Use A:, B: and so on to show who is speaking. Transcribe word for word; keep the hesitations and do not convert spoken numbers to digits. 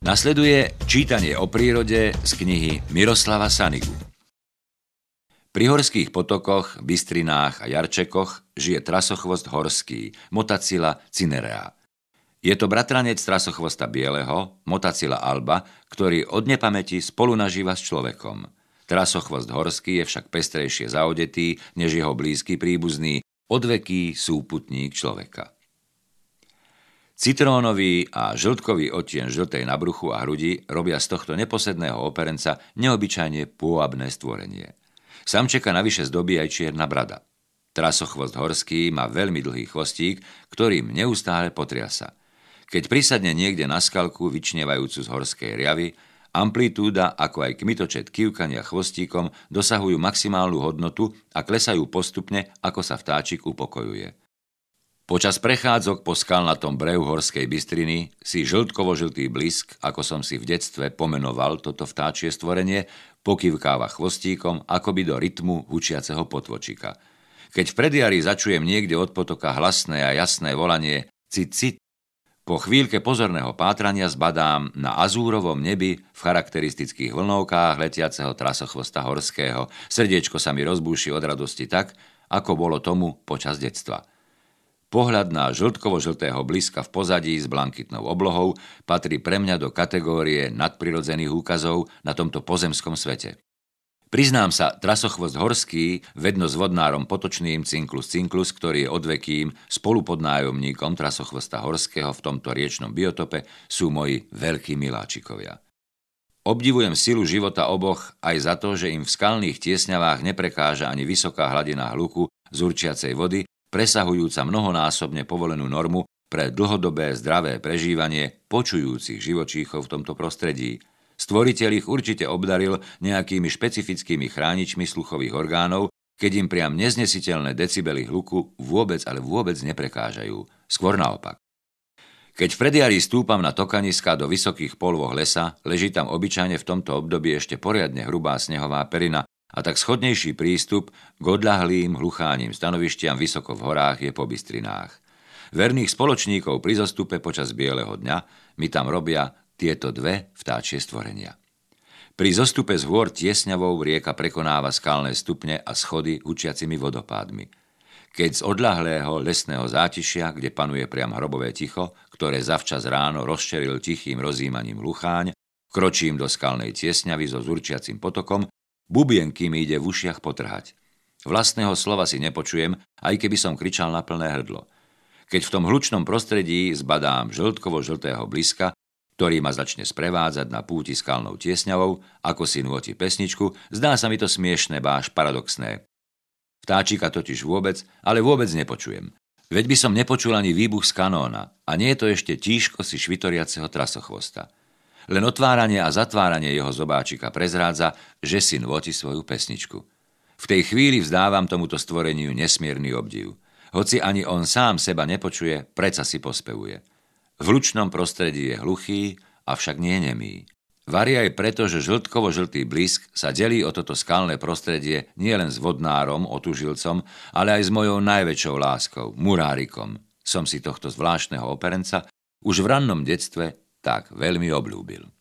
A: Nasleduje čítanie o prírode z knihy Miroslava Sanigu. Pri horských potokoch, bystrinách a jarčekoch žije trasochvost horský, Motacilla cinerea. Je to bratranec trasochvosta bieleho, Motacilla alba, ktorý od nepamäti spolu nažíva s človekom. Trasochvost horský je však pestrejšie zaodetý, než jeho blízky príbuzný, odveký súputník človeka. Citrónový a žltkový odtieň žltej na bruchu a hrudi robia z tohto neposedného operenca neobyčajne pôvabné stvorenie. Samčeka navyše zdobí aj čierna brada. Trasochvost horský má veľmi dlhý chvostík, ktorým neustále potriasa. Keď prisadne niekde na skalku vyčnievajúcu z horskej riavy, amplitúda ako aj kmitočet kývkania chvostíkom dosahujú maximálnu hodnotu a klesajú postupne, ako sa vtáčik upokojuje. Počas prechádzok po skalnatom brehu horskej bystriny si žltkovo-žltý blisk, ako som si v detstve pomenoval toto vtáčie stvorenie, pokývkáva chvostíkom akoby do rytmu hučiaceho potvočika. Keď v predjari začujem niekde od potoka hlasné a jasné volanie cit, cit, po chvíľke pozorného pátrania zbadám na azúrovom nebi v charakteristických vlnovkách letiaceho trasochvosta horského. Srdiečko sa mi rozbúši od radosti tak, ako bolo tomu počas detstva. Pohľad na žltkovo-žltého bliska v pozadí s blankitnou oblohou patrí pre mňa do kategórie nadprirodzených úkazov na tomto pozemskom svete. Priznám sa, trasochvost horský, vedno s vodnárom potočným Cinclus cinclus, ktorý je odvekým spolupodnájomníkom trasochvosta horského v tomto riečnom biotope, sú moji veľkí miláčikovia. Obdivujem silu života oboch aj za to, že im v skalných tiesňavách neprekáža ani vysoká hladina hluku z určiacej vody, presahujúca mnohonásobne povolenú normu pre dlhodobé zdravé prežívanie počujúcich živočíchov v tomto prostredí. Stvoriteľ ich určite obdaril nejakými špecifickými chráničmi sluchových orgánov, keď im priam neznesiteľné decibely hluku vôbec, ale vôbec neprekážajú. Skôr naopak. Keď v predjari stúpam na tokaniska do vysokých polôch lesa, leží tam obyčajne v tomto období ešte poriadne hrubá snehová perina, a tak schodnejší prístup k odľahlým hlucháním stanovištiam vysoko v horách je po bystrinách. Verných spoločníkov pri zostupe počas bieleho dňa mi tam robia tieto dve vtáčie stvorenia. Pri zostupe z hôr tiesňavou rieka prekonáva skalné stupne a schody hučiacimi vodopádmi. Keď z odľahlého lesného zátišia, kde panuje priam hrobové ticho, ktoré zavčas ráno rozšeril tichým rozjímaním hlucháň, kročím do skalnej tiesňavy so zurčiacim potokom, bubienky mi ide v ušiach potrhať. Vlastného slova si nepočujem, aj keby som kričal na plné hrdlo. Keď v tom hlučnom prostredí zbadám žltkovo-žltého bliska, ktorý ma začne sprevádzať na púti skalnou tiesňavou, ako si nôti pesničku, zdá sa mi to smiešné, ba až paradoxné. Vtáčika totiž vôbec, ale vôbec nepočujem. Veď by som nepočul ani výbuch z kanóna, a nie je to ešte tížko si švitoriaceho trasochvosta. Len otváranie a zatváranie jeho zobáčika prezrádza, že si nôti svoju pesničku. V tej chvíli vzdávam tomuto stvoreniu nesmierny obdiv. Hoci ani on sám seba nepočuje, predsa si pospevuje. V hlučnom prostredí je hluchý, avšak nie nemý. Varí aj preto, že žltkovo-žltý blisk sa delí o toto skalné prostredie nielen s vodnárom, otužilcom, ale aj s mojou najväčšou láskou, murárikom. Som si tohto zvláštneho operenca už v rannom detstve tak veľmi obľúbil.